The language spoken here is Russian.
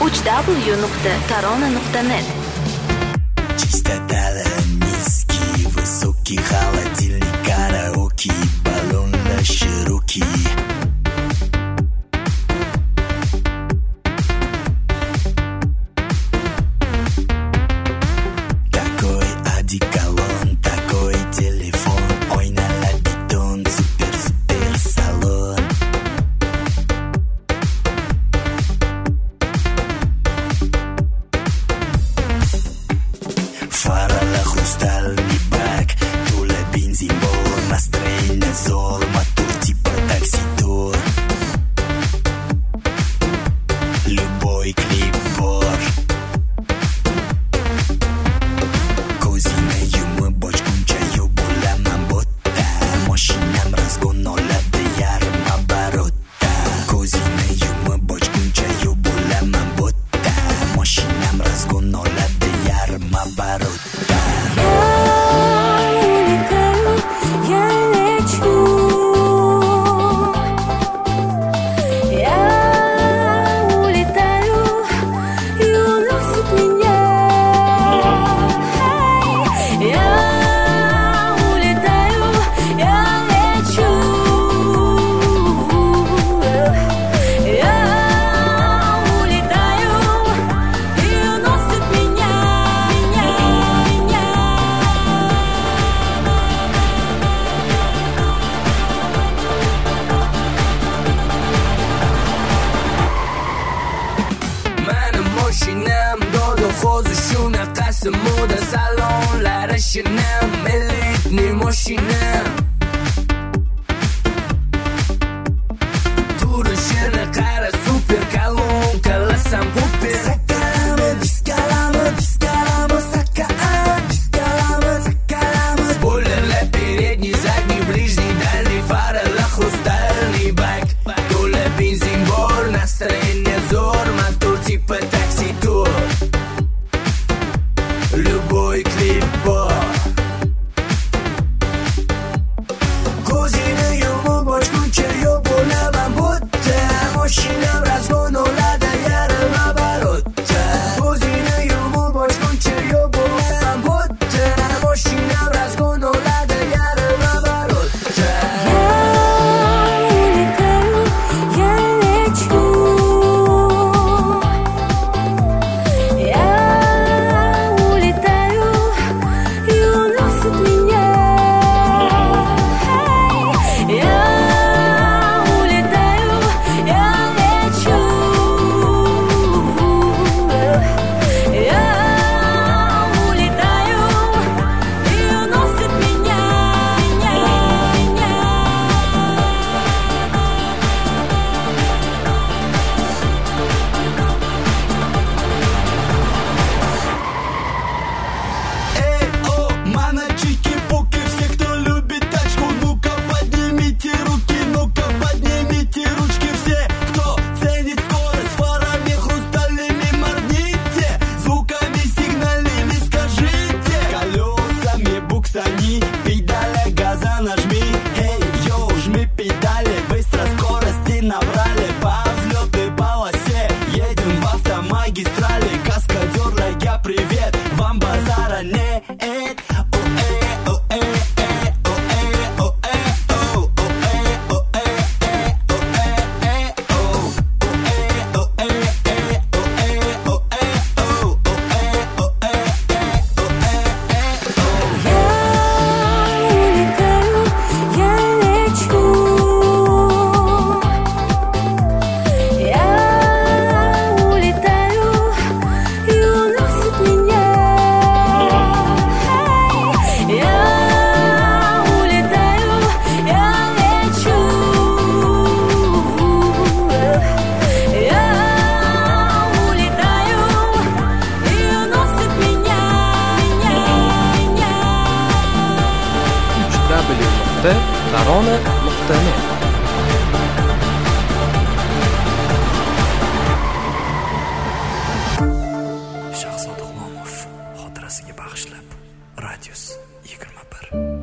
www.tarona.net. Частота низкий, высокий, холодильник, караоке, баллон на широкий. Такой одеколон, такой телефон, ой, на бетон, супер-супер салон. Фарала хрустальный бак, тула бензин-бор, настроение зол, мотор типа такси-тур. Любой клип-бор. Козиную мы бочку чаю, булям бота, мощным разгон 0 до ярмоборота. Козиную мы бочку чаю, булям бота, мощным разгон 0 до ярмоборота. Moda salonlar shinam elitni moshinam turishini qara super kolonka lasam kuper diskalama diskalama спойлерlar передний задний ближний дальний фарала хрустальный бак тула бензин бор настроение зор мотор типа такси-тур. Любой клип-бор. Козиную мы бочку чаю, булям бота, мощным разгон 0 до ярмоборота. Козиную мы бочку чаю, булям бота, мощным разгон 0 до ярмоборота. Педали газа нажми, эй, йоу, жми педали, быстро скорости набрали, по взлетной полосе едем в автомагистрали, каскадер, я привет, вам базара нет. www.tarona.net. Shahzod G'ulomov xotirasiga bag'ishlab Radius 21